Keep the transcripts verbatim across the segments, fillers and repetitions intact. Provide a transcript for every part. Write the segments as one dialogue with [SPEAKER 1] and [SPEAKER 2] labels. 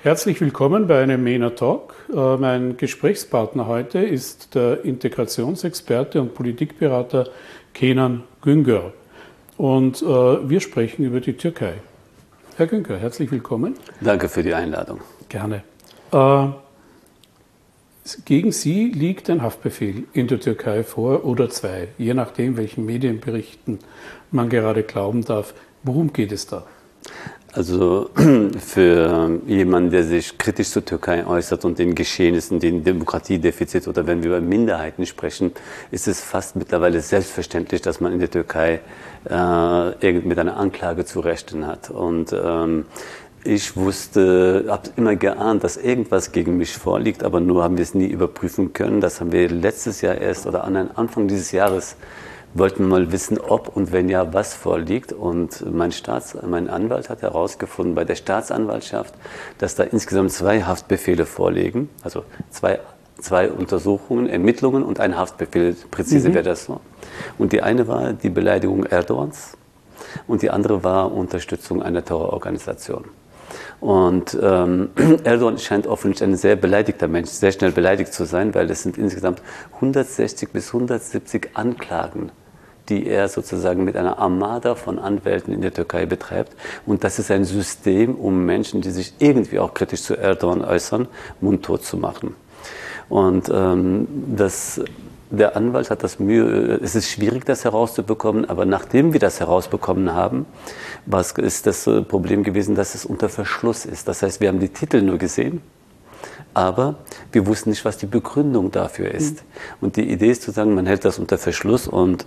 [SPEAKER 1] Herzlich willkommen bei einem MENA Talk. Äh, mein Gesprächspartner heute ist der Integrationsexperte und Politikberater Kenan Güngör. Und äh, wir sprechen über die Türkei. Herr Güngör, herzlich willkommen.
[SPEAKER 2] Danke für die Einladung.
[SPEAKER 1] Gerne. Äh, gegen Sie liegt ein Haftbefehl in der Türkei vor oder zwei, je nachdem, welchen Medienberichten man gerade glauben darf. Worum geht es da?
[SPEAKER 2] Also für jemanden, der sich kritisch zur Türkei äußert und den Geschehnissen, den Demokratiedefizit oder wenn wir über Minderheiten sprechen, ist es fast mittlerweile selbstverständlich, dass man in der Türkei äh, mit einer Anklage zu rechnen hat. Und ähm, ich wusste, habe immer geahnt, dass irgendwas gegen mich vorliegt, aber nur haben wir es nie überprüfen können. Das haben wir letztes Jahr erst oder an Anfang dieses Jahres wollten wir mal wissen, ob und wenn ja, was vorliegt. Und mein, Staats-, mein Anwalt hat herausgefunden bei der Staatsanwaltschaft, dass da insgesamt zwei Haftbefehle vorliegen, also zwei, zwei Untersuchungen, Ermittlungen und ein Haftbefehl, präzise mhm. wäre das so. Und die eine war die Beleidigung Erdogans und die andere war Unterstützung einer Terrororganisation. Und ähm, Erdogan scheint offensichtlich ein sehr beleidigter Mensch, sehr schnell beleidigt zu sein, weil es sind insgesamt hundertsechzig bis hundertsiebzig Anklagen, die er sozusagen mit einer Armada von Anwälten in der Türkei betreibt. Und das ist ein System, um Menschen, die sich irgendwie auch kritisch zu Erdogan äußern, mundtot zu machen. Und ähm, das... Der Anwalt hat das Mühe, es ist schwierig, das herauszubekommen, aber nachdem wir das herausbekommen haben, was ist das Problem gewesen, dass es unter Verschluss ist. Das heißt, wir haben die Titel nur gesehen, aber wir wussten nicht, was die Begründung dafür ist. Und die Idee ist zu sagen, man hält das unter Verschluss und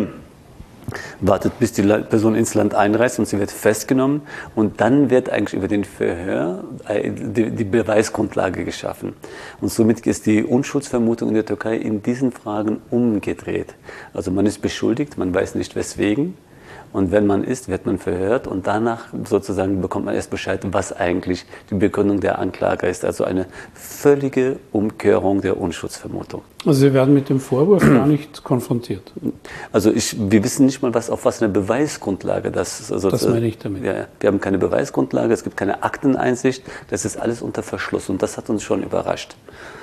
[SPEAKER 2] wartet, bis die Person ins Land einreist und sie wird festgenommen und dann wird eigentlich über den Verhör die Beweisgrundlage geschaffen. Und somit ist die Unschuldsvermutung in der Türkei in diesen Fragen umgedreht. Also man ist beschuldigt, man weiß nicht weswegen. Und wenn man ist, wird man verhört und danach sozusagen bekommt man erst Bescheid, was eigentlich die Begründung der Anklage ist. Also eine völlige Umkehrung der Unschuldsvermutung.
[SPEAKER 1] Also Sie werden mit dem Vorwurf gar nicht konfrontiert?
[SPEAKER 2] Also ich, wir wissen nicht mal, was, auf was eine Beweisgrundlage das ist. Also
[SPEAKER 1] das meine ich damit.
[SPEAKER 2] Ja, wir haben keine Beweisgrundlage, es gibt keine Akteneinsicht, das ist alles unter Verschluss und das hat uns schon überrascht.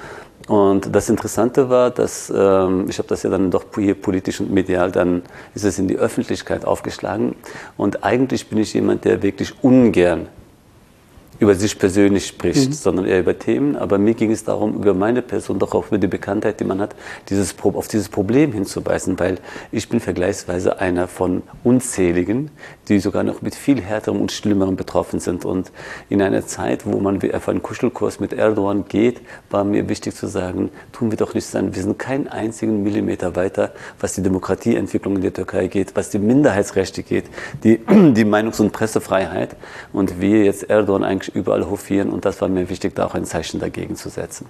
[SPEAKER 2] Und das Interessante war, dass, ähm, ich habe das ja dann doch hier politisch und medial, dann ist es in die Öffentlichkeit aufgeschlagen. Und eigentlich bin ich jemand, der wirklich ungern über sich persönlich spricht, mhm. sondern eher über Themen. Aber mir ging es darum, über meine Person, doch auch über die Bekanntheit, die man hat, dieses, auf dieses Problem hinzuweisen, weil ich bin vergleichsweise einer von unzähligen, die sogar noch mit viel härterem und schlimmerem betroffen sind. Und in einer Zeit, wo man auf einen Kuschelkurs mit Erdogan geht, war mir wichtig zu sagen, tun wir doch nicht sein. Wir sind keinen einzigen Millimeter weiter, was die Demokratieentwicklung in der Türkei geht, was die Minderheitsrechte geht, die, die Meinungs- und Pressefreiheit. Und wir jetzt Erdogan eigentlich überall hofieren und das war mir wichtig, da auch ein Zeichen dagegen zu setzen.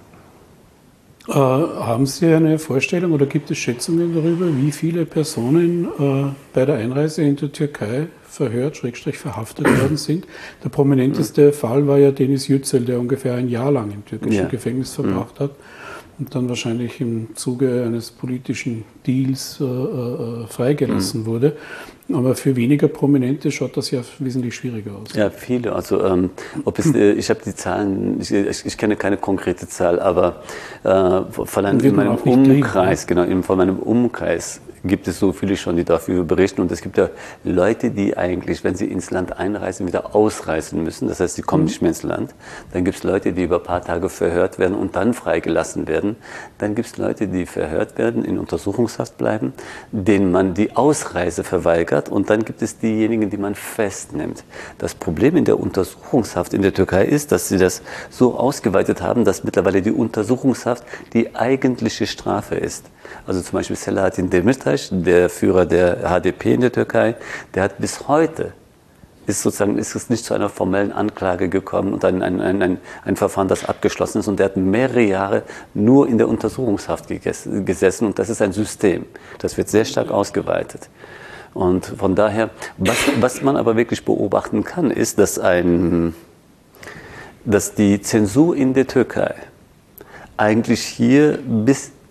[SPEAKER 1] Äh, haben Sie eine Vorstellung oder gibt es Schätzungen darüber, wie viele Personen äh, bei der Einreise in die Türkei verhört, Schrägstrich verhaftet worden sind? Der prominenteste mhm. Fall war ja Deniz Yücel, der ungefähr ein Jahr lang im türkischen ja. Gefängnis verbracht mhm. hat und dann wahrscheinlich im Zuge eines politischen Deals äh, äh, freigelassen mhm. wurde. Aber für weniger Prominente schaut das ja wesentlich schwieriger aus.
[SPEAKER 2] Ja, viele. Also ähm, ob es, äh, ich habe die Zahlen, ich, ich, ich kenne keine konkrete Zahl, aber äh, von einem, in meinem Umkreis, kriegen, genau, von meinem Umkreis gibt es so viele schon, die dafür berichten. Und es gibt ja Leute, die eigentlich, wenn sie ins Land einreisen, wieder ausreisen müssen. Das heißt, sie kommen mhm. nicht mehr ins Land. Dann gibt es Leute, die über ein paar Tage verhört werden und dann freigelassen werden. Dann gibt es Leute, die verhört werden, in Untersuchungshaft bleiben, denen man die Ausreise verweigert. Und dann gibt es diejenigen, die man festnimmt. Das Problem in der Untersuchungshaft in der Türkei ist, dass sie das so ausgeweitet haben, dass mittlerweile die Untersuchungshaft die eigentliche Strafe ist. Also zum Beispiel Selahattin Demirtas, der Führer der H D P in der Türkei, der hat bis heute, ist sozusagen, ist es nicht zu einer formellen Anklage gekommen und ein, ein, ein, ein Verfahren, das abgeschlossen ist. Und der hat mehrere Jahre nur in der Untersuchungshaft gesessen und das ist ein System. Das wird sehr stark ausgeweitet. Und von daher, was, was man aber wirklich beobachten kann, ist, dass, ein, dass die Zensur in der Türkei eigentlich hier bis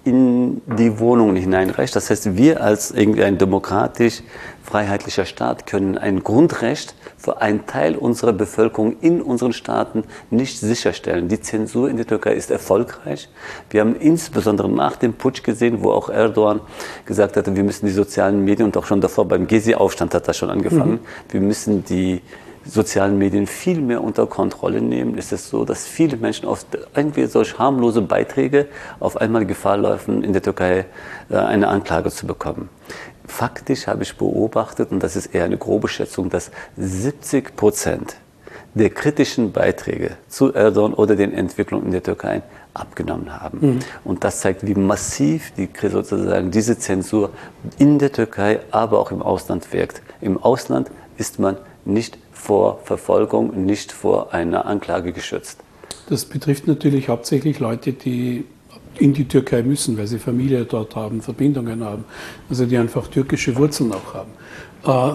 [SPEAKER 2] in die Wohnungen hineinreicht. Das heißt, wir als irgendwie ein demokratisch freiheitlicher Staat können ein Grundrecht für einen Teil unserer Bevölkerung in unseren Staaten nicht sicherstellen. Die Zensur in der Türkei ist erfolgreich. Wir haben insbesondere nach dem Putsch gesehen, wo auch Erdogan gesagt hatte, wir müssen die sozialen Medien, und auch schon davor beim Gezi-Aufstand hat das schon angefangen, mhm. wir müssen die sozialen Medien viel mehr unter Kontrolle nehmen, ist es so, dass viele Menschen auf irgendwie solch harmlose Beiträge auf einmal Gefahr laufen, in der Türkei eine Anklage zu bekommen. Faktisch habe ich beobachtet, und das ist eher eine grobe Schätzung, dass siebzig Prozent der kritischen Beiträge zu Erdogan oder den Entwicklungen in der Türkei abgenommen haben. Mhm. Und das zeigt, wie massiv die, sozusagen diese Zensur in der Türkei, aber auch im Ausland wirkt. Im Ausland ist man nicht vor Verfolgung, nicht vor einer Anklage geschützt.
[SPEAKER 1] Das betrifft natürlich hauptsächlich Leute, die in die Türkei müssen, weil sie Familie dort haben, Verbindungen haben, also die einfach türkische Wurzeln auch haben.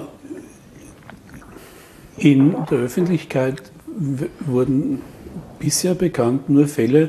[SPEAKER 1] In der Öffentlichkeit wurden bisher bekannt nur Fälle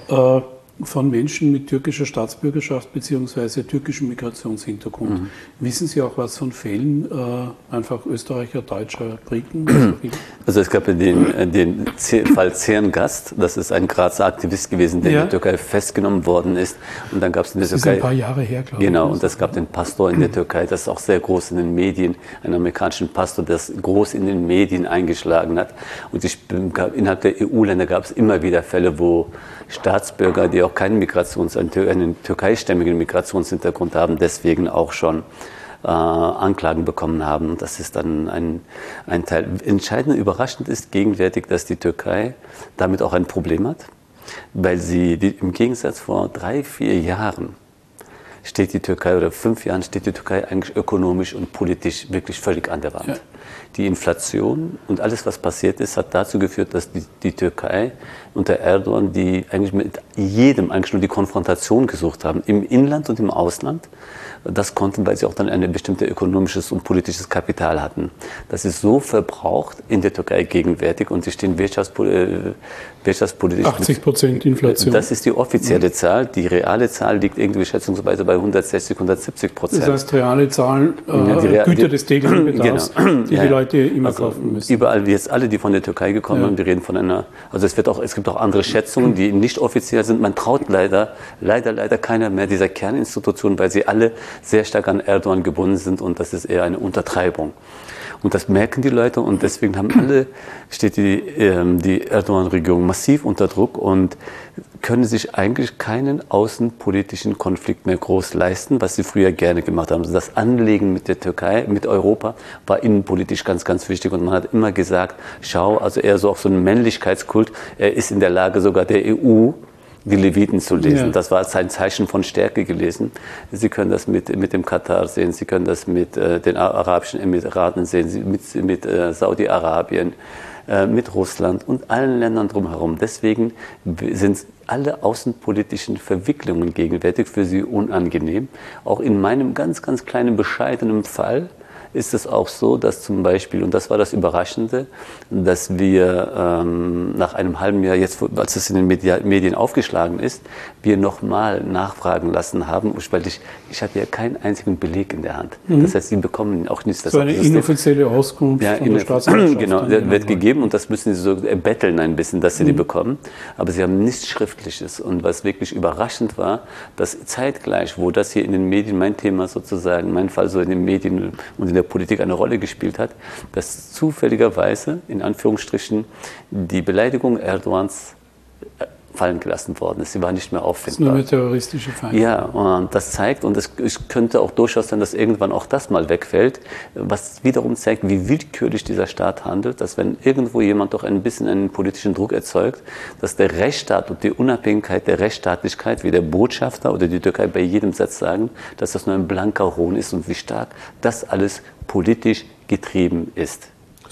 [SPEAKER 1] von Menschen mit türkischer Staatsbürgerschaft bzw. türkischem Migrationshintergrund. Mhm. Wissen Sie auch was von Fällen, äh, einfach Österreicher, Deutscher, Briten?
[SPEAKER 2] Also es gab den, den Fall Zerngast, das ist ein Grazer Aktivist gewesen, der ja. in der Türkei festgenommen worden ist. Und dann gab es in der
[SPEAKER 1] das
[SPEAKER 2] Türkei...
[SPEAKER 1] Das ist ein paar Jahre her, glaube
[SPEAKER 2] ich. Genau, und es gab den Pastor in der Türkei, das ist auch sehr groß in den Medien, einen amerikanischen Pastor, der groß in den Medien eingeschlagen hat. Und ich, innerhalb der E U-Länder gab es immer wieder Fälle, wo Staatsbürger, die auch keinen Migrations-, einen türkeistämmigen Migrationshintergrund haben, deswegen auch schon äh, Anklagen bekommen haben. Und das ist dann ein, ein Teil. Entscheidend überraschend ist gegenwärtig, dass die Türkei damit auch ein Problem hat, weil sie die, im Gegensatz vor drei, vier Jahren steht die Türkei, oder fünf Jahren steht die Türkei eigentlich ökonomisch und politisch wirklich völlig an der Wand. Ja. Die Inflation und alles, was passiert ist, hat dazu geführt, dass die, die Türkei unter Erdogan, die eigentlich mit jedem eigentlich nur die Konfrontation gesucht haben, im Inland und im Ausland, das konnten, weil sie auch dann ein bestimmtes ökonomisches und politisches Kapital hatten. Das ist so verbraucht in der Türkei gegenwärtig, und sie stehen wirtschaftspolitisch... wirtschaftspolitisch
[SPEAKER 1] achtzig Prozent Inflation.
[SPEAKER 2] Das ist die offizielle Zahl. Die reale Zahl liegt irgendwie schätzungsweise bei hundertsechzig, hundertsiebzig Prozent.
[SPEAKER 1] Das heißt, reale Zahlen, äh, ja, die Re Güter des täglichen Bedarfs, genau. die ja, die Leute immer also kaufen müssen.
[SPEAKER 2] Überall, wie jetzt alle, die von der Türkei gekommen ja. sind, wir reden von einer... Also es, wird auch, es gibt auch andere Schätzungen, die nicht offiziell sind. Man traut leider, leider, leider keiner mehr dieser Kerninstitutionen, weil sie alle sehr stark an Erdogan gebunden sind, und das ist eher eine Untertreibung. Und das merken die Leute, und deswegen haben alle, steht die, ähm, die Erdogan-Regierung massiv unter Druck und können sich eigentlich keinen außenpolitischen Konflikt mehr groß leisten, was sie früher gerne gemacht haben. Also das Anlegen mit der Türkei, mit Europa, war innenpolitisch ganz, ganz wichtig, und man hat immer gesagt, schau, also eher so auch so ein Männlichkeitskult, er ist in der Lage, sogar der E U die Leviten zu lesen. Ja. Das war sein Zeichen von Stärke gelesen. Sie können das mit, mit dem Katar sehen, Sie können das mit äh, den Arabischen Emiraten sehen, mit, mit äh, Saudi-Arabien, äh, mit Russland und allen Ländern drumherum. Deswegen sind alle außenpolitischen Verwicklungen gegenwärtig für sie unangenehm. Auch in meinem ganz, ganz kleinen, bescheidenen Fall ist es auch so, dass zum Beispiel, und das war das Überraschende, dass wir ähm, nach einem halben Jahr, jetzt als es in den Media, Medien aufgeschlagen ist, wir nochmal nachfragen lassen haben, weil ich, ich hatte ja keinen einzigen Beleg in der Hand. Mhm. Das heißt, sie bekommen auch nichts.
[SPEAKER 1] So eine inoffizielle Auskunft
[SPEAKER 2] ja,
[SPEAKER 1] von der Staatsanwaltschaft.
[SPEAKER 2] Genau, der wird gegeben, und das müssen sie so erbetteln ein bisschen, dass sie mhm. die bekommen. Aber sie haben nichts Schriftliches. Und was wirklich überraschend war, dass zeitgleich, wo das hier in den Medien, mein Thema sozusagen, mein Fall so in den Medien und in der Politik eine Rolle gespielt hat, dass zufälligerweise, in Anführungsstrichen, die Beleidigung Erdogans fallen gelassen worden ist. Sie war nicht mehr auffindbar. Das ist nur
[SPEAKER 1] eine terroristische Feinde.
[SPEAKER 2] Ja, und das zeigt, und es, es könnte auch durchaus sein, dass irgendwann auch das mal wegfällt, was wiederum zeigt, wie willkürlich dieser Staat handelt, dass wenn irgendwo jemand doch ein bisschen einen politischen Druck erzeugt, dass der Rechtsstaat und die Unabhängigkeit der Rechtsstaatlichkeit, wie der Botschafter oder die Türkei bei jedem Satz sagen, dass das nur ein blanker Hohn ist, und wie stark das alles politisch getrieben ist.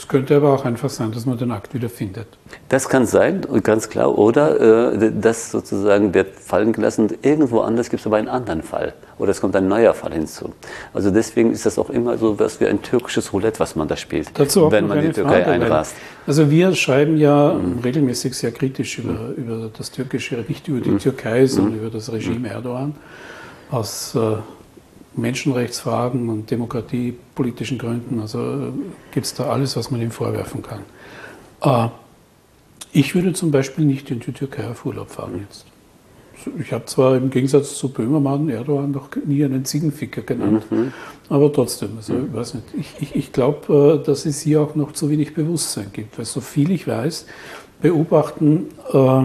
[SPEAKER 1] Es könnte aber auch einfach sein, dass man den Akt wieder findet.
[SPEAKER 2] Das kann sein, ganz klar. Oder äh, das sozusagen wird fallen gelassen und irgendwo anders gibt es aber einen anderen Fall. Oder es kommt ein neuer Fall hinzu. Also deswegen ist das auch immer so was wie ein türkisches Roulette, was man da spielt,
[SPEAKER 1] Dazu auch
[SPEAKER 2] wenn
[SPEAKER 1] noch
[SPEAKER 2] man
[SPEAKER 1] eine
[SPEAKER 2] die Türkei
[SPEAKER 1] Frage,
[SPEAKER 2] einrast.
[SPEAKER 1] Also wir schreiben ja mhm. regelmäßig sehr kritisch über, mhm. über das Türkische, nicht über die mhm. Türkei, sondern mhm. über das Regime Erdogan. Aus äh, Menschenrechtsfragen und demokratiepolitischen Gründen, also äh, gibt es da alles, was man ihm vorwerfen kann. Äh, ich würde zum Beispiel nicht in die Türkei auf Urlaub fahren jetzt. Ich habe zwar im Gegensatz zu Böhmermann Erdogan noch nie einen Ziegenficker genannt, mhm. aber trotzdem, also ich weiß nicht, ich, ich, ich glaube, äh, dass es hier auch noch zu wenig Bewusstsein gibt, weil so viel ich weiß, beobachten äh,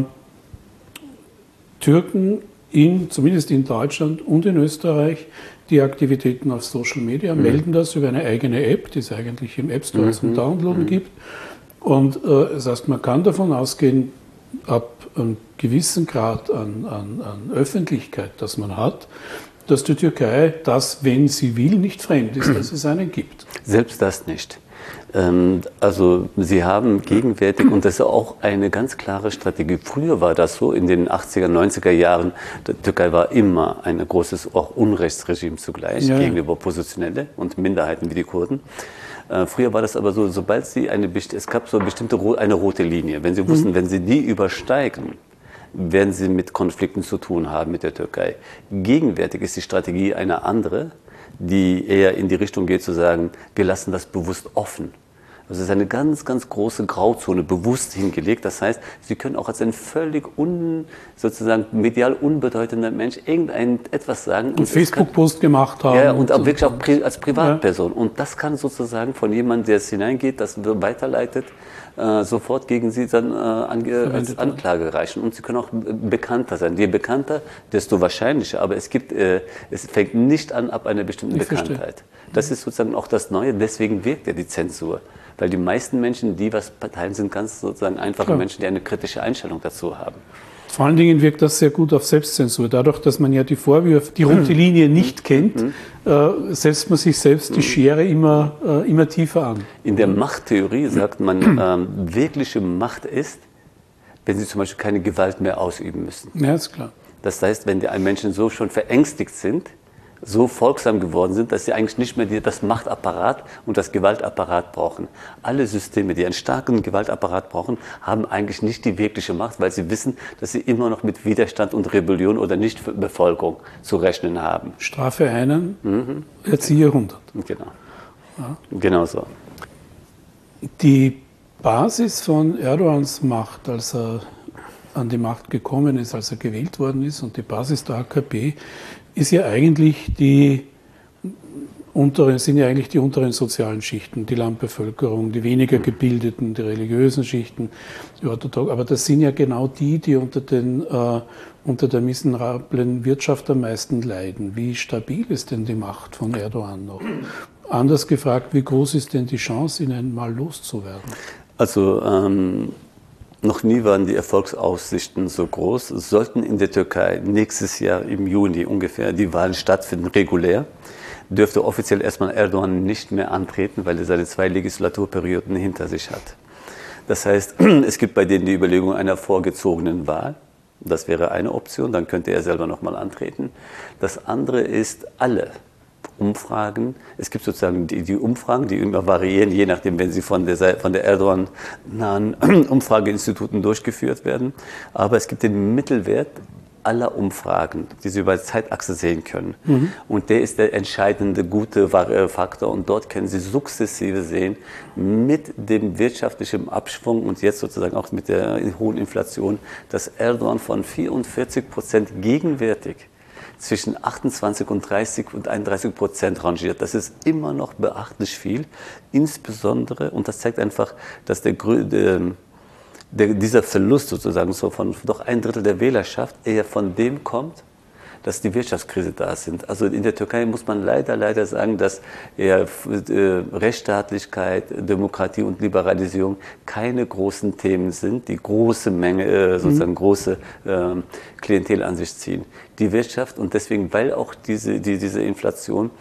[SPEAKER 1] Türken in, zumindest in Deutschland und in Österreich, die Aktivitäten auf Social Media, mhm. melden das über eine eigene App, die es eigentlich im App Store mhm. zum Downloaden mhm. gibt. Und äh, das heißt, man kann davon ausgehen, ab einem gewissen Grad an, an, an Öffentlichkeit, das man hat, dass die Türkei das, wenn sie will, nicht fremd ist, dass es einen gibt.
[SPEAKER 2] Selbst das nicht. Also Sie haben gegenwärtig, und das ist auch eine ganz klare Strategie, früher war das so, in den achtziger, neunziger Jahren, die Türkei war immer ein großes auch Unrechtsregime zugleich, ja. gegenüber Oppositionelle und Minderheiten wie die Kurden. Früher war das aber so, sobald Sie eine, es gab so eine bestimmte eine rote Linie, wenn Sie wussten, mhm. wenn Sie die übersteigen, werden Sie mit Konflikten zu tun haben mit der Türkei. Gegenwärtig ist die Strategie eine andere, die eher in die Richtung geht zu sagen, wir lassen das bewusst offen. Also es ist eine ganz, ganz große Grauzone bewusst hingelegt. Das heißt, Sie können auch als ein völlig un, sozusagen medial unbedeutender Mensch irgendein etwas sagen.
[SPEAKER 1] Einen Facebook-Post gemacht haben.
[SPEAKER 2] Ja, und auch wirklich auch pri als Privatperson. Ja. Und das kann sozusagen von jemandem, der es hineingeht, das weiterleitet, äh, sofort gegen Sie dann äh, ange als Anklage reichen. Und Sie können auch bekannter sein. Je bekannter, desto wahrscheinlicher. Aber es gibt, äh, es fängt nicht an ab einer bestimmten ich Bekanntheit. Verstehe. Das ist sozusagen auch das Neue. Deswegen wirkt ja die Zensur. Weil die meisten Menschen, die was teilen, sind ganz sozusagen einfache ja. Menschen, die eine kritische Einstellung dazu haben.
[SPEAKER 1] Vor allen Dingen wirkt das sehr gut auf Selbstzensur. Dadurch, dass man ja die Vorwürfe, die rote Linie nicht kennt, mhm. äh, setzt man sich selbst die Schere immer, äh, immer tiefer an.
[SPEAKER 2] In der Machttheorie sagt man, ähm, wirkliche Macht ist, wenn sie zum Beispiel keine Gewalt mehr ausüben müssen.
[SPEAKER 1] Ja, ist klar.
[SPEAKER 2] Das heißt, wenn die Menschen so schon verängstigt sind, so folgsam geworden sind, dass sie eigentlich nicht mehr das Machtapparat und das Gewaltapparat brauchen. Alle Systeme, die einen starken Gewaltapparat brauchen, haben eigentlich nicht die wirkliche Macht, weil sie wissen, dass sie immer noch mit Widerstand und Rebellion oder Nichtbefolgung zu rechnen haben.
[SPEAKER 1] Strafe einen, mhm. erziehe hundert.
[SPEAKER 2] Genau. Ja. Genau so.
[SPEAKER 1] Die Basis von Erdogans Macht, als er an die Macht gekommen ist, als er gewählt worden ist, und die Basis der A K P, ist ja eigentlich die unteren, sind ja eigentlich die unteren sozialen Schichten, die Landbevölkerung, die weniger gebildeten, die religiösen Schichten, die Orthodoxen. Aber das sind ja genau die, die unter, den, äh, unter der miserablen Wirtschaft am meisten leiden. Wie stabil ist denn die Macht von Erdogan noch? Anders gefragt, wie groß ist denn die Chance, ihn einmal loszuwerden?
[SPEAKER 2] Also ähm noch nie waren die Erfolgsaussichten so groß. Es sollten in der Türkei nächstes Jahr im Juni ungefähr die Wahlen stattfinden, regulär. Dürfte offiziell erstmal Erdogan nicht mehr antreten, weil er seine zwei Legislaturperioden hinter sich hat. Das heißt, es gibt bei denen die Überlegung einer vorgezogenen Wahl. Das wäre eine Option, dann könnte er selber nochmal antreten. Das andere ist, alle Umfragen, es gibt sozusagen die, die Umfragen, die immer variieren, je nachdem, wenn sie von der, von der Erdogan-nahen Umfrageinstituten durchgeführt werden. Aber es gibt den Mittelwert aller Umfragen, die Sie über die Zeitachse sehen können. Mhm. Und der ist der entscheidende, gute Faktor. Und dort können Sie sukzessive sehen, mit dem wirtschaftlichen Abschwung und jetzt sozusagen auch mit der hohen Inflation, dass Erdogan von vierundvierzig Prozent gegenwärtig zwischen achtundzwanzig und dreißig und einunddreißig Prozent rangiert. Das ist immer noch beachtlich viel. Insbesondere, und das zeigt einfach, dass der, der, der, dieser Verlust sozusagen so von doch ein Drittel der Wählerschaft eher von dem kommt, dass die Wirtschaftskrise da sind. Also in der Türkei muss man leider, leider sagen, dass eher äh, Rechtsstaatlichkeit, Demokratie und Liberalisierung keine großen Themen sind, die große Menge, äh, sozusagen mhm. große äh, Klientel an sich ziehen. Die Wirtschaft, und deswegen, weil auch diese, die, diese Inflation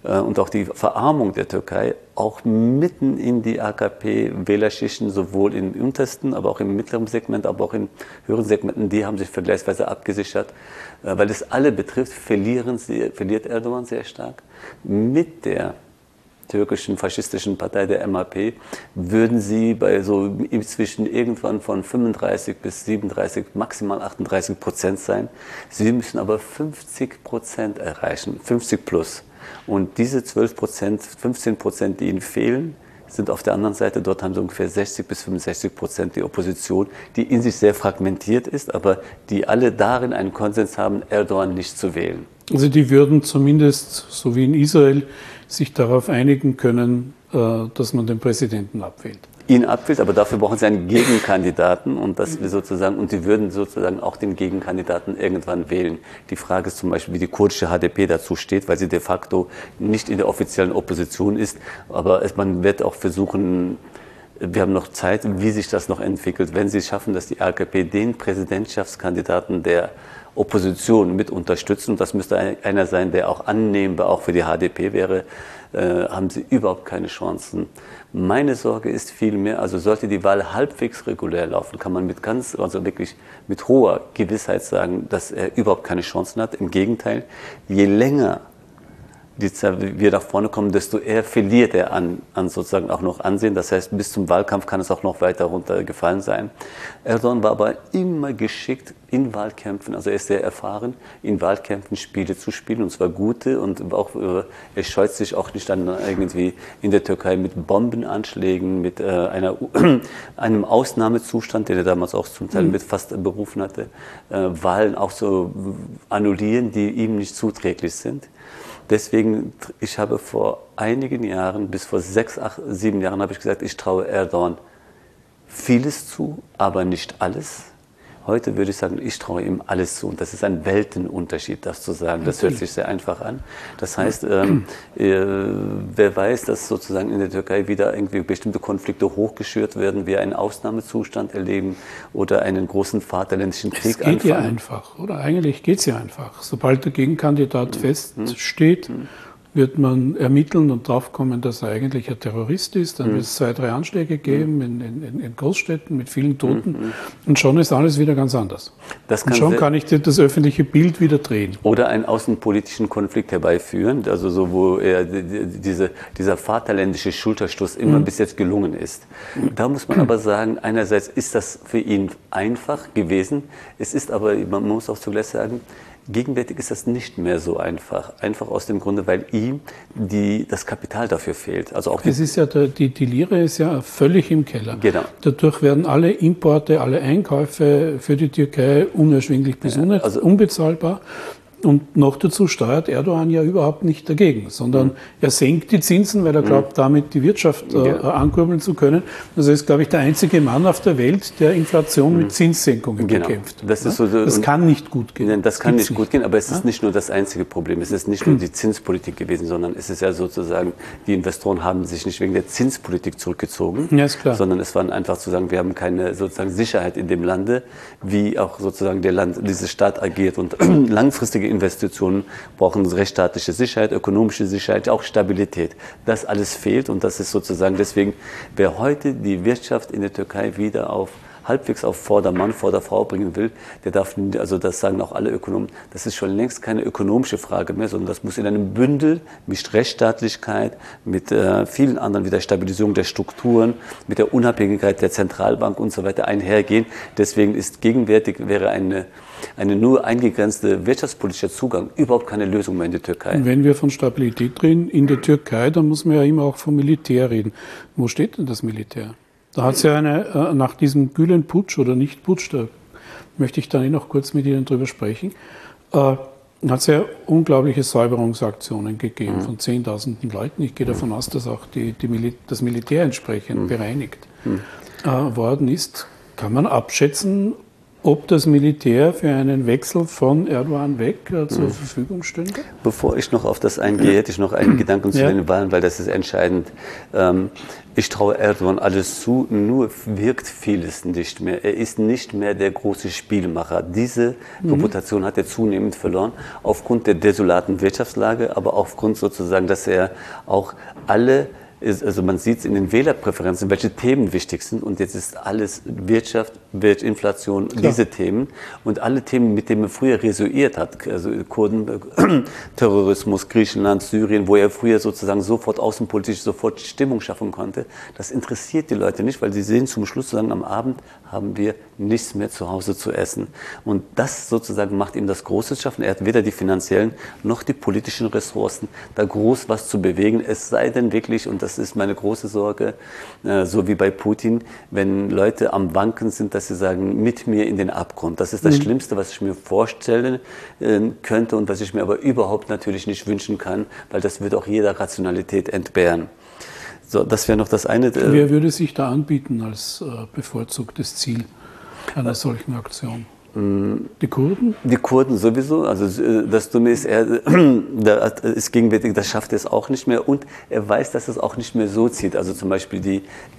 [SPEAKER 2] und auch die Verarmung der Türkei auch mitten in die A K P-Wählerschichten, sowohl im untersten, aber auch im mittleren Segment, aber auch in höheren Segmenten, die haben sich vergleichsweise abgesichert. Weil es alle betrifft, verlieren sie, verliert Erdogan sehr stark. Mit der türkischen faschistischen Partei, der M H P, würden sie bei so inzwischen irgendwann von fünfunddreißig bis siebenunddreißig, maximal achtunddreißig Prozent sein. Sie müssen aber fünfzig Prozent erreichen, fünfzig plus. Und diese zwölf Prozent, fünfzehn Prozent, die ihnen fehlen, sind auf der anderen Seite, dort haben sie ungefähr sechzig bis fünfundsechzig Prozent die Opposition, die in sich sehr fragmentiert ist, aber die alle darin einen Konsens haben, Erdogan nicht zu wählen.
[SPEAKER 1] Also die würden zumindest, so wie in Israel, sich darauf einigen können, dass man den Präsidenten abwählt.
[SPEAKER 2] Ihn abwählt, aber dafür brauchen sie einen Gegenkandidaten und das wir sozusagen und die würden sozusagen auch den Gegenkandidaten irgendwann wählen. Die Frage ist zum Beispiel, wie die kurdische H D P dazu steht, weil sie de facto nicht in der offiziellen Opposition ist, aber es, man wird auch versuchen, wir haben noch Zeit, wie sich das noch entwickelt, wenn sie es schaffen, dass die A K P den Präsidentschaftskandidaten der Opposition mit unterstützen, und das müsste einer sein, der auch annehmbar auch für die H D P wäre, äh, haben sie überhaupt keine Chancen. Meine Sorge ist vielmehr, also sollte die Wahl halbwegs regulär laufen, kann man mit ganz, also wirklich mit hoher Gewissheit sagen, dass er überhaupt keine Chancen hat. Im Gegenteil, je länger die wir nach vorne kommen, desto eher verliert er an, an sozusagen auch noch Ansehen. Das heißt, bis zum Wahlkampf kann es auch noch weiter runtergefallen sein. Erdogan war aber immer geschickt in Wahlkämpfen, also er ist sehr erfahren, in Wahlkämpfen Spiele zu spielen, und zwar gute, und auch, er scheut sich auch nicht an irgendwie in der Türkei mit Bombenanschlägen, mit äh, einer, einem Ausnahmezustand, den er damals auch zum Teil mit fast berufen hatte, äh, Wahlen auch so annullieren, die ihm nicht zuträglich sind. Deswegen, ich habe vor einigen Jahren, bis vor sechs, acht, sieben Jahren, habe ich gesagt, ich traue Erdogan vieles zu, aber nicht alles. Heute würde ich sagen, ich traue ihm alles zu. Und das ist ein Weltenunterschied, das zu sagen. Das hört sich sehr einfach an. Das heißt, ähm, äh, wer weiß, dass sozusagen in der Türkei wieder irgendwie bestimmte Konflikte hochgeschürt werden, wir einen Ausnahmezustand erleben oder einen großen vaterländischen Krieg anfangen.
[SPEAKER 1] Es geht ja einfach, oder? Eigentlich geht es ja einfach. Sobald der Gegenkandidat feststeht, wird man ermitteln und draufkommen, dass er eigentlich ein Terrorist ist. Dann wird es zwei, drei Anschläge geben in, in, in Großstädten mit vielen Toten. Mhm. Und schon ist alles wieder ganz anders. Das kann und schon kann ich das öffentliche Bild wieder drehen.
[SPEAKER 2] Oder einen außenpolitischen Konflikt herbeiführen, also so, wo er diese, dieser vaterländische Schulterschluss immer mhm. bis jetzt gelungen ist. Da muss man aber sagen, einerseits ist das für ihn einfach gewesen. Es ist aber, man muss auch zugleich sagen, gegenwärtig ist das nicht mehr so einfach. Einfach aus dem Grunde, weil ihm die, das Kapital dafür fehlt. Also auch die
[SPEAKER 1] es ist ja, der, die, die Lira ist ja völlig im Keller.
[SPEAKER 2] Genau.
[SPEAKER 1] Dadurch werden alle Importe, alle Einkäufe für die Türkei unerschwinglich bis ja, also unbezahlbar. Und noch dazu steuert Erdogan ja überhaupt nicht dagegen, sondern mhm. er senkt die Zinsen, weil er glaubt, mhm. damit die Wirtschaft äh, ja. ankurbeln zu können. Also er ist, glaube ich, der einzige Mann auf der Welt, der Inflation mhm. mit Zinssenkungen genau. bekämpft.
[SPEAKER 2] Das, ist so,
[SPEAKER 1] das kann nicht gut gehen.
[SPEAKER 2] Nein, das, das kann nicht gut nicht. gehen, aber es ja? ist nicht nur das einzige Problem. Es ist nicht nur die Zinspolitik gewesen, sondern es ist ja sozusagen, die Investoren haben sich nicht wegen der Zinspolitik zurückgezogen,
[SPEAKER 1] ja, ist klar.
[SPEAKER 2] sondern es war einfach zu sagen, wir haben keine sozusagen Sicherheit in dem Lande, wie auch sozusagen der Land, dieser Staat agiert, und langfristige Investitionen brauchen rechtsstaatliche Sicherheit, ökonomische Sicherheit, auch Stabilität. Das alles fehlt, und das ist sozusagen deswegen, wer heute die Wirtschaft in der Türkei wieder auf halbwegs auf Vordermann, Vorderfrau bringen will, der darf, also das sagen auch alle Ökonomen, das ist schon längst keine ökonomische Frage mehr, sondern das muss in einem Bündel mit Rechtsstaatlichkeit, mit äh, vielen anderen, wie der Stabilisierung der Strukturen, mit der Unabhängigkeit der Zentralbank und so weiter einhergehen. Deswegen ist gegenwärtig, wäre eine, eine nur eingegrenzte wirtschaftspolitischer Zugang überhaupt keine Lösung mehr in der Türkei.
[SPEAKER 1] Und wenn wir von Stabilität reden in der Türkei, dann muss man ja immer auch vom Militär reden. Wo steht denn das Militär? Da hat es ja eine, nach diesem Gülen-Putsch oder Nicht-Putsch, da möchte ich dann eh noch kurz mit Ihnen drüber sprechen, äh, hat es ja unglaubliche Säuberungsaktionen gegeben mhm. von Zehntausenden Leuten. Ich gehe davon aus, dass auch die, die Mil- das Militär entsprechend mhm. bereinigt mhm. äh, worden ist. Kann man abschätzen, ob das Militär für einen Wechsel von Erdogan weg äh, zur mhm. Verfügung stünde?
[SPEAKER 2] Bevor ich noch auf das eingehe, hätte ich noch einen Gedanken zu ja. den Wahlen, weil das ist entscheidend. Ähm, ich traue Erdogan alles zu, nur wirkt vieles nicht mehr. Er ist nicht mehr der große Spielmacher. Diese mhm. Reputation hat er zunehmend verloren, aufgrund der desolaten Wirtschaftslage, aber aufgrund sozusagen, dass er auch alle also man sieht es in den Wählerpräferenzen, welche Themen wichtig sind. Und jetzt ist alles Wirtschaft, Inflation, Klar. diese Themen. Und alle Themen, mit denen er früher resoniert hat, also Kurden, Terrorismus, Griechenland, Syrien, wo er früher sozusagen sofort außenpolitisch sofort Stimmung schaffen konnte, das interessiert die Leute nicht, weil sie sehen zum Schluss sozusagen am Abend haben wir nichts mehr zu Hause zu essen. Und das sozusagen macht ihm das große Schaffen. Er hat weder die finanziellen noch die politischen Ressourcen, da groß was zu bewegen. Es sei denn wirklich, und das ist meine große Sorge, äh, so wie bei Putin, wenn Leute am Wanken sind, dass sie sagen, mit mir in den Abgrund. Das ist das mhm. Schlimmste, was ich mir vorstellen äh, könnte und was ich mir aber überhaupt natürlich nicht wünschen kann, weil das würde auch jeder Rationalität entbehren. So, das wäre noch das eine. Äh,
[SPEAKER 1] Wer würde sich da anbieten als äh, bevorzugtes Ziel einer solchen Aktion? Die Kurden?
[SPEAKER 2] Die Kurden sowieso. Also das Dumme ist, er da ist gegenwärtig, das schafft er es auch nicht mehr. Und er weiß, dass es auch nicht mehr so zieht. Also zum Beispiel die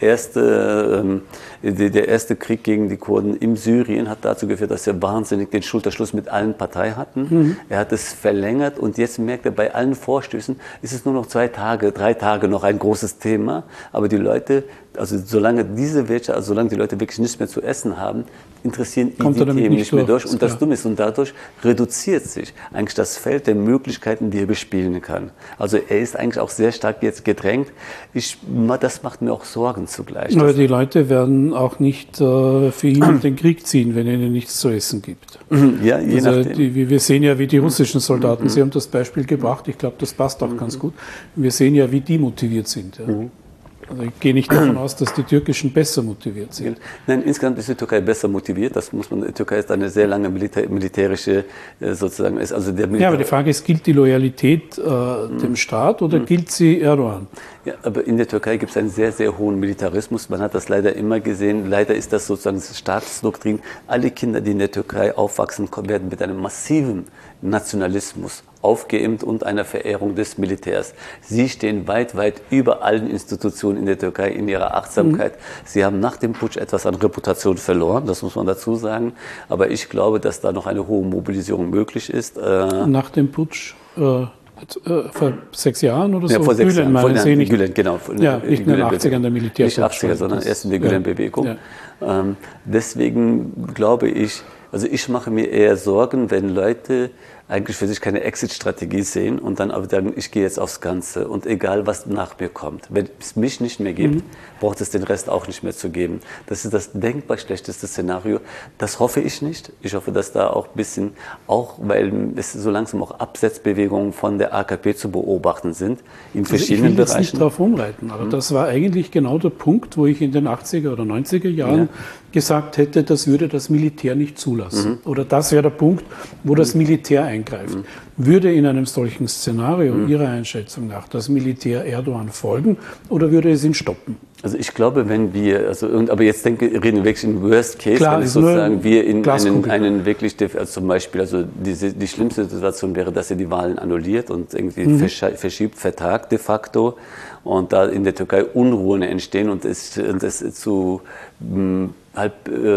[SPEAKER 2] erste, der erste Krieg gegen die Kurden in Syrien hat dazu geführt, dass er wahnsinnig den Schulterschluss mit allen Parteien hatten. Mhm. Er hat es verlängert und jetzt merkt er, bei allen Vorstößen ist es nur noch zwei Tage, drei Tage noch ein großes Thema. Aber die Leute, also solange diese Wirtschaft, also solange die Leute wirklich nichts mehr zu essen haben, interessieren ihn die Themen nicht mehr durch. Und das Dumme ist, und dadurch reduziert sich eigentlich das Feld der Möglichkeiten, die er bespielen kann. Also er ist eigentlich auch sehr stark jetzt gedrängt. Ich, das macht mir auch Sorgen zugleich.
[SPEAKER 1] Aber die Leute werden auch nicht äh, für ihn in den Krieg ziehen, wenn er ihnen nichts zu essen gibt.
[SPEAKER 2] Ja, je
[SPEAKER 1] also
[SPEAKER 2] nachdem.
[SPEAKER 1] Die, wir sehen ja, wie die russischen Soldaten, Sie haben das Beispiel gebracht, ich glaube, das passt auch ganz gut. Wir sehen ja, wie die motiviert sind. Ja. Also ich gehe nicht davon aus, dass die Türkischen besser motiviert sind.
[SPEAKER 2] Nein, insgesamt ist die Türkei besser motiviert. Das muss man. Die Türkei ist eine sehr lange Militär, militärische sozusagen. Ist also der Militär
[SPEAKER 1] ja, aber die Frage ist, gilt die Loyalität äh, dem Staat oder mhm. gilt sie Erdogan?
[SPEAKER 2] Ja, aber in der Türkei gibt es einen sehr, sehr hohen Militarismus. Man hat das leider immer gesehen. Leider ist das sozusagen das Staatsdoktrin. Alle Kinder, die in der Türkei aufwachsen, werden mit einem massiven Nationalismus aufgeimpft und einer Verehrung des Militärs. Sie stehen weit, weit über allen Institutionen in der Türkei in ihrer Achtsamkeit. Mhm. Sie haben nach dem Putsch etwas an Reputation verloren, das muss man dazu sagen. Aber ich glaube, dass da noch eine hohe Mobilisierung möglich ist.
[SPEAKER 1] Nach dem Putsch? Äh Vor sechs Jahren oder so?
[SPEAKER 2] Ja, vor sechs
[SPEAKER 1] Gülen,
[SPEAKER 2] Jahren.
[SPEAKER 1] meinen Sie nicht?
[SPEAKER 2] Gülen, genau.
[SPEAKER 1] Ja, nicht in den achtzigern der Militär.
[SPEAKER 2] Nicht achtziger, sondern erst in der Gülen-Bewegung. Ja. Ähm, deswegen glaube ich, also ich mache mir eher Sorgen, wenn Leute eigentlich für sich keine Exit-Strategie sehen und dann aber sagen, ich gehe jetzt aufs Ganze und egal, was nach mir kommt. Wenn es mich nicht mehr gibt, mhm. braucht es den Rest auch nicht mehr zu geben. Das ist das denkbar schlechteste Szenario. Das hoffe ich nicht. Ich hoffe, dass da auch ein bisschen, auch weil es so langsam auch Absetzbewegungen von der A K P zu beobachten sind, in verschiedenen Bereichen.
[SPEAKER 1] Ich will jetzt nicht drauf rumreiten, aber mhm. das war eigentlich genau der Punkt, wo ich in den achtziger oder neunziger Jahren ja. gesagt hätte, das würde das Militär nicht zulassen. Mhm. Oder das wäre der Punkt, wo mhm. das Militär eingreift. Mhm. Würde in einem solchen Szenario mhm. Ihrer Einschätzung nach das Militär Erdogan folgen oder würde es ihn stoppen?
[SPEAKER 2] Also ich glaube, wenn wir, also aber jetzt denke, reden wir wirklich in Worst Case,
[SPEAKER 1] Klar,
[SPEAKER 2] wenn es sozusagen wir in einen, einen wirklich, also zum Beispiel, also diese, die schlimmste Situation wäre, dass er die Wahlen annulliert und irgendwie mhm. verschiebt, vertagt de facto und da in der Türkei Unruhen entstehen und es, und es zu mh, halb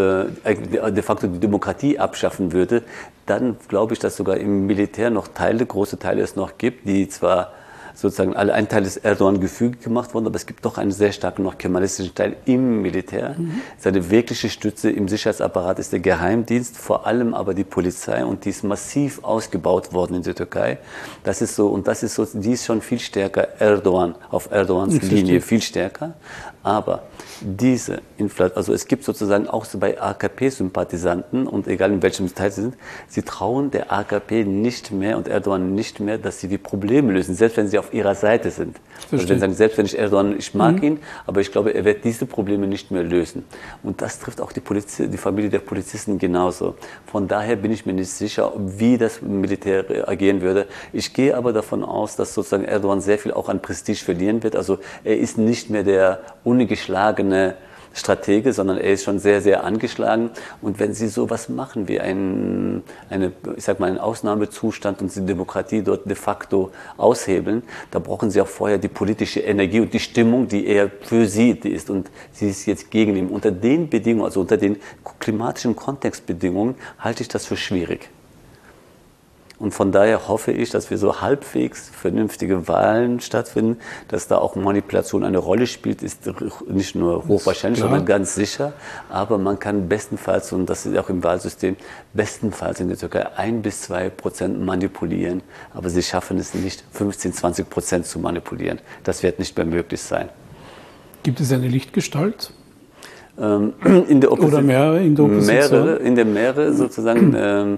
[SPEAKER 2] äh, de facto die Demokratie abschaffen würde, dann glaube ich, dass sogar im Militär noch Teile, große Teile es noch gibt, die zwar sozusagen alle ein Teil des Erdogan gefügig gemacht worden, aber es gibt doch einen sehr starken noch kemalistischen Teil im Militär. Mhm. Seine wirkliche Stütze im Sicherheitsapparat ist der Geheimdienst, vor allem aber die Polizei und die ist massiv ausgebaut worden in der Türkei. Das ist so und das ist so, die ist schon viel stärker Erdogan auf Erdogans ich Linie verstehe. viel stärker. Aber diese Inflation, also es gibt sozusagen auch so bei A K P-Sympathisanten und egal in welchem Teil sie sind, sie trauen der A K P nicht mehr und Erdogan nicht mehr, dass sie die Probleme lösen, selbst wenn sie auf ihrer Seite sind. Also wenn sie sagen, selbst wenn ich Erdogan, ich mag mhm. ihn, aber ich glaube, er wird diese Probleme nicht mehr lösen. Und das trifft auch die, Poliz die Familie der Polizisten genauso. Von daher bin ich mir nicht sicher, wie das Militär agieren würde. Ich gehe aber davon aus, dass sozusagen Erdogan sehr viel auch an Prestige verlieren wird. Also er ist nicht mehr der ungeschlagene Stratege, sondern er ist schon sehr, sehr angeschlagen. Und wenn Sie sowas machen wie ein, eine, ich sag mal, einen Ausnahmezustand und die Demokratie dort de facto aushebeln, da brauchen Sie auch vorher die politische Energie und die Stimmung, die eher für Sie ist. Und Sie ist jetzt gegen ihn. Unter den Bedingungen, also unter den klimatischen Kontextbedingungen, halte ich das für schwierig. Und von daher hoffe ich, dass wir so halbwegs vernünftige Wahlen stattfinden, dass da auch Manipulation eine Rolle spielt, ist nicht nur hochwahrscheinlich, sondern ganz sicher. Aber man kann bestenfalls, und das ist auch im Wahlsystem, bestenfalls in der Türkei ein bis zwei Prozent manipulieren. Aber sie schaffen es nicht, fünfzehn, zwanzig Prozent zu manipulieren. Das wird nicht mehr möglich sein.
[SPEAKER 1] Gibt es eine Lichtgestalt?
[SPEAKER 2] In der
[SPEAKER 1] Oder mehrere in der Opposition?
[SPEAKER 2] Mehrere, in der mehrere sozusagen. ähm,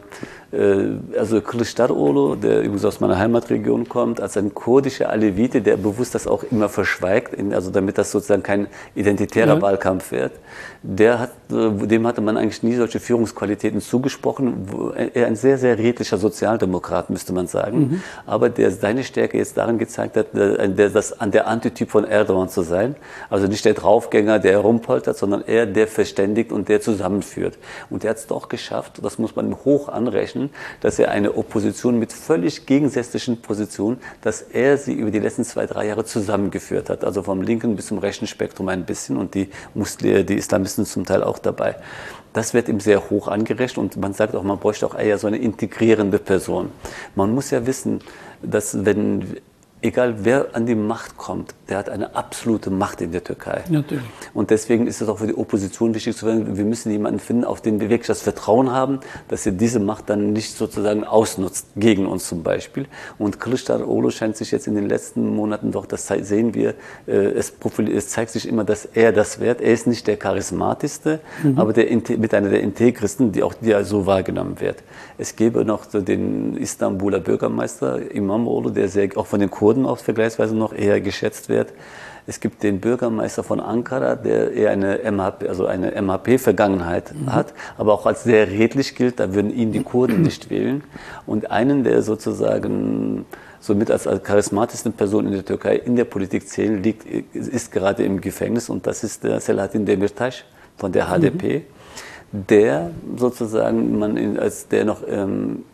[SPEAKER 2] Also Kılıçdaroğlu, der übrigens aus meiner Heimatregion kommt, als ein kurdischer Alevite, der bewusst das auch immer verschweigt, also damit das sozusagen kein identitärer ja. Wahlkampf wird, der hat, dem hatte man eigentlich nie solche Führungsqualitäten zugesprochen. Er ein sehr, sehr redlicher Sozialdemokrat, müsste man sagen, mhm. aber der seine Stärke jetzt darin gezeigt hat, der, das, der Antityp von Erdogan zu sein. Also nicht der Draufgänger, der herumpoltert, sondern er, der verständigt und der zusammenführt. Und er hat es doch geschafft, das muss man hoch anrechnen, dass er eine Opposition mit völlig gegensätzlichen Positionen, dass er sie über die letzten zwei, drei Jahre zusammengeführt hat. Also vom linken bis zum rechten Spektrum ein bisschen und die Muslime, die Islamisten zum Teil auch dabei. Das wird ihm sehr hoch angerechnet und man sagt auch, man bräuchte auch eher so eine integrierende Person. Man muss ja wissen, dass wenn egal wer an die Macht kommt, der hat eine absolute Macht in der Türkei.
[SPEAKER 1] Natürlich.
[SPEAKER 2] Und deswegen ist es auch für die Opposition wichtig zu werden, wir müssen jemanden finden, auf den wir wirklich das Vertrauen haben, dass er diese Macht dann nicht sozusagen ausnutzt, gegen uns zum Beispiel. Und Kılıçdaroğlu scheint sich jetzt in den letzten Monaten doch, das sehen wir, es, es zeigt sich immer, dass er das wird. Er ist nicht der charismatischste, mhm. aber der, mit einer der Integristen, die auch die so wahrgenommen wird. Es gäbe noch so den Istanbuler Bürgermeister İmamoğlu, der sehr, auch von den Kurden auch vergleichsweise noch eher geschätzt wird. Es gibt den Bürgermeister von Ankara, der eher eine M H P, also eine M H P-Vergangenheit mhm. hat, aber auch als sehr redlich gilt. Da würden ihn die Kurden nicht wählen. Und einen, der sozusagen somit als, als charismatischste Person in der Türkei in der Politik zählen, liegt, ist gerade im Gefängnis. Und das ist der Selahattin Demirtas von der H D P, mhm. der sozusagen, man in, als der noch ähm,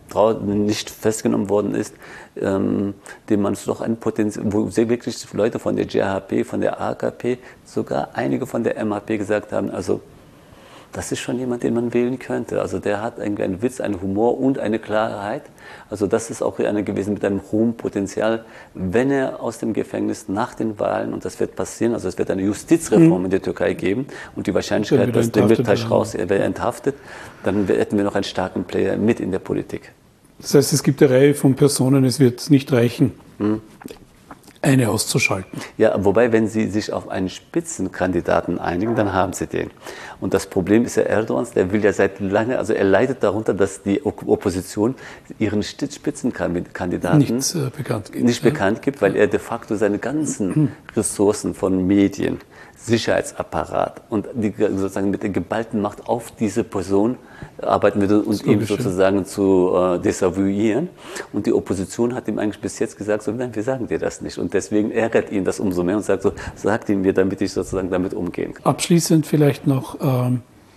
[SPEAKER 2] nicht festgenommen worden ist, ähm, dem man doch ein Potenzial, wo sehr wirklich Leute von der J H P, von der A K P, sogar einige von der M H P gesagt haben, also das ist schon jemand, den man wählen könnte. Also der hat einen, einen Witz, einen Humor und eine Klarheit. Also das ist auch einer gewesen mit einem hohen Potenzial, wenn er aus dem Gefängnis nach den Wahlen, und das wird passieren, also es wird eine Justizreform mhm. in der Türkei geben und die Wahrscheinlichkeit, dass der Demirtas raus er wäre enthaftet, dann hätten wir noch einen starken Player mit in der Politik.
[SPEAKER 1] Das heißt, es gibt eine Reihe von Personen, es wird nicht reichen, mhm. eine auszuschalten.
[SPEAKER 2] Ja, wobei, wenn Sie sich auf einen Spitzenkandidaten einigen, dann haben Sie den. Und das Problem ist ja Erdogans, der will ja seit lange, also er leidet darunter, dass die Opposition ihren Spitzenkandidaten
[SPEAKER 1] nicht, äh, bekannt, gibt,
[SPEAKER 2] nicht ja. bekannt gibt, weil er de facto seine ganzen Ressourcen von Medien, Sicherheitsapparat und die, sozusagen mit der geballten Macht auf diese Person arbeiten würde und ihm sozusagen zu äh, desavouieren. Und die Opposition hat ihm eigentlich bis jetzt gesagt, so, nein, wir sagen dir das nicht. Und deswegen ärgert ihn das umso mehr und sagt so, sagt ihn mir, damit ich sozusagen damit umgehen kann.
[SPEAKER 1] Abschließend vielleicht noch, ähm,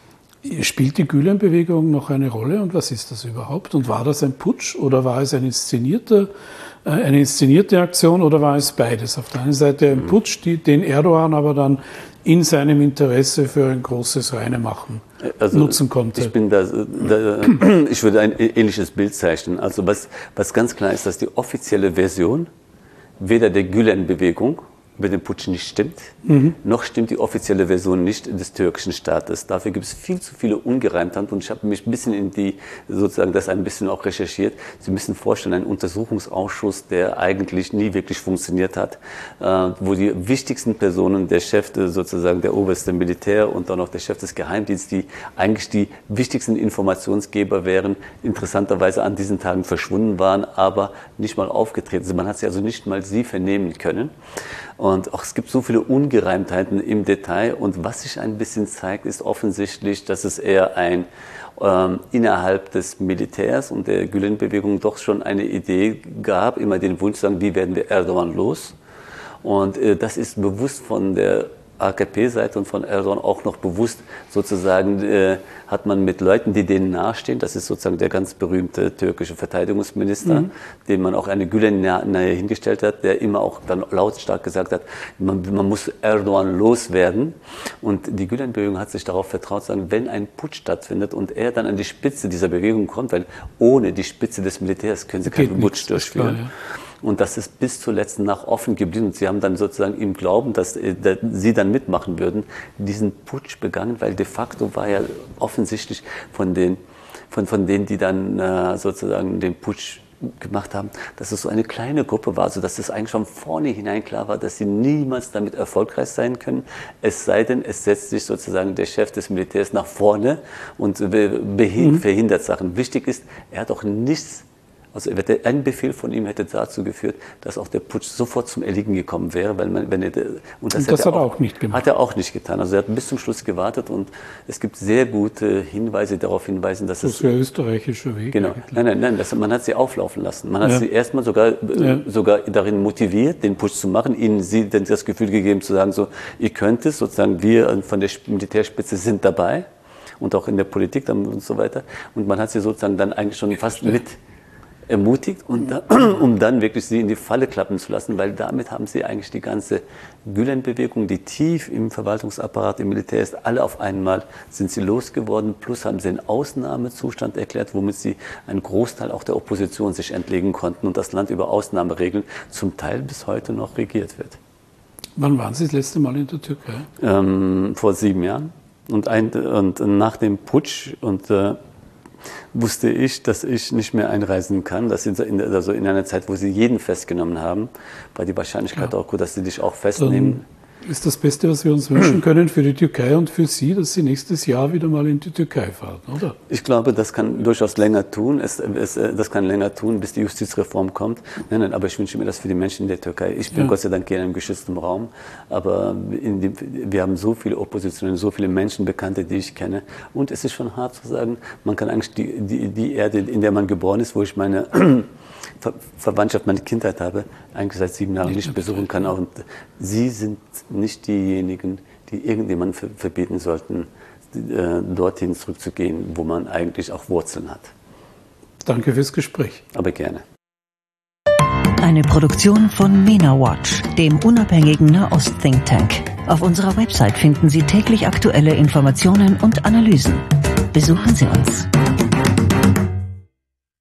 [SPEAKER 1] spielt die Gülen-Bewegung noch eine Rolle und was ist das überhaupt? Und war das ein Putsch oder war es ein inszenierter eine inszenierte Aktion oder war es beides? Auf der einen Seite ein Putsch, die, den Erdogan aber dann in seinem Interesse für ein großes Reinemachen also nutzen konnte.
[SPEAKER 2] Ich, bin da, da, ich würde ein ähnliches Bild zeichnen. Also was, was ganz klar ist, dass die offizielle Version weder der Gülen-Bewegung über den Putsch nicht stimmt, mhm. noch stimmt die offizielle Version nicht des türkischen Staates. Dafür gibt es viel zu viele Ungereimtheiten und ich habe mich ein bisschen in die, sozusagen das ein bisschen auch recherchiert. Sie müssen vorstellen, ein Untersuchungsausschuss, der eigentlich nie wirklich funktioniert hat, äh, wo die wichtigsten Personen, der Chef sozusagen, der oberste Militär und dann auch der Chef des Geheimdienstes, die eigentlich die wichtigsten Informationsgeber wären, interessanterweise an diesen Tagen verschwunden waren, aber nicht mal aufgetreten sind. Man hat sie also nicht mal sie vernehmen können. Und auch es gibt so viele Ungereimtheiten im Detail. Und was sich ein bisschen zeigt, ist offensichtlich, dass es eher ein ähm, innerhalb des Militärs und der Gülen-Bewegung doch schon eine Idee gab, immer den Wunsch zu sagen, wie werden wir Erdogan los? Und äh, das ist bewusst von der A K P-Seite und von Erdogan auch noch bewusst sozusagen, äh, hat man mit Leuten, die denen nahestehen, das ist sozusagen der ganz berühmte türkische Verteidigungsminister, mhm. dem man auch eine Gülen nahe hingestellt hat, der immer auch dann lautstark gesagt hat, man, man muss Erdogan loswerden. Und die Gülen-Bewegung hat sich darauf vertraut, sagen, wenn ein Putsch stattfindet und er dann an die Spitze dieser Bewegung kommt, weil ohne die Spitze des Militärs können sie keinen Putsch durchführen. Klar, ja. Und das ist bis zuletzt nach offen geblieben. Und sie haben dann sozusagen im Glauben, dass äh, sie dann mitmachen würden, diesen Putsch begangen, weil de facto war ja offensichtlich von den, von, von denen, die dann äh, sozusagen den Putsch gemacht haben, dass es so eine kleine Gruppe war, sodass es eigentlich schon vornherein klar war, dass sie niemals damit erfolgreich sein können, es sei denn, es setzt sich sozusagen der Chef des Militärs nach vorne und mhm. verhindert Sachen. Wichtig ist, er hat auch nichts. Also ein Befehl von ihm hätte dazu geführt, dass auch der Putsch sofort zum Erliegen gekommen wäre, weil man, wenn er, und das,
[SPEAKER 1] und das
[SPEAKER 2] hat,
[SPEAKER 1] er
[SPEAKER 2] er
[SPEAKER 1] auch, auch nicht gemacht.
[SPEAKER 2] Hat er auch nicht getan. Also er hat bis zum Schluss gewartet und es gibt sehr gute Hinweise, die darauf hinweisen, dass
[SPEAKER 1] das
[SPEAKER 2] es
[SPEAKER 1] ist der österreichische Weg.
[SPEAKER 2] Genau.
[SPEAKER 1] Eigentlich.
[SPEAKER 2] Nein, nein, nein. Das, man hat sie auflaufen lassen. Man hat
[SPEAKER 1] ja.
[SPEAKER 2] sie erstmal sogar
[SPEAKER 1] ja.
[SPEAKER 2] sogar darin motiviert, den Putsch zu machen, ihnen sie denn das Gefühl gegeben zu sagen, so ihr könnt es, sozusagen wir von der Militärspitze sind dabei und auch in der Politik und so weiter. Und man hat sie sozusagen dann eigentlich schon fast mit ermutigt, und da, um dann wirklich sie in die Falle klappen zu lassen, weil damit haben sie eigentlich die ganze Gülen-Bewegung, die tief im Verwaltungsapparat, im Militär ist, alle auf einmal sind sie losgeworden, plus haben sie einen Ausnahmezustand erklärt, womit sie einen Großteil auch der Opposition sich entlegen konnten und das Land über Ausnahmeregeln zum Teil bis heute noch regiert wird.
[SPEAKER 1] Wann waren Sie das letzte Mal in der Türkei?
[SPEAKER 2] Ähm, vor sieben Jahren und, ein, und nach dem Putsch und äh, wusste ich, dass ich nicht mehr einreisen kann. Das sind in, also in einer Zeit, wo sie jeden festgenommen haben, war die Wahrscheinlichkeit ja. auch gut, dass sie dich auch festnehmen.
[SPEAKER 1] Dann ist das Beste, was wir uns wünschen können für die Türkei und für Sie, dass Sie nächstes Jahr wieder mal in die Türkei fahren, oder?
[SPEAKER 2] Ich glaube, das kann durchaus länger tun. Es, es, das kann länger tun, bis die Justizreform kommt. Nein, nein, aber ich wünsche mir das für die Menschen in der Türkei. Ich bin ja. Gott sei Dank hier in einem geschützten Raum, aber in dem, wir haben so viele Oppositionen, so viele Menschen, Bekannte, die ich kenne. Und es ist schon hart zu sagen, man kann eigentlich die, die, die Erde, in der man geboren ist, wo ich meine Ver Verwandtschaft, meine Kindheit habe, eigentlich seit sieben Jahren nicht besuchen kann. Und Sie sind nicht diejenigen, die irgendjemanden ver verbieten sollten, äh, dorthin zurückzugehen, wo man eigentlich auch Wurzeln hat.
[SPEAKER 1] Danke fürs Gespräch.
[SPEAKER 2] Aber gerne.
[SPEAKER 3] Eine Produktion von MENA Watch, dem unabhängigen Nahost-Think Tank. Auf unserer Website finden Sie täglich aktuelle Informationen und Analysen. Besuchen Sie uns.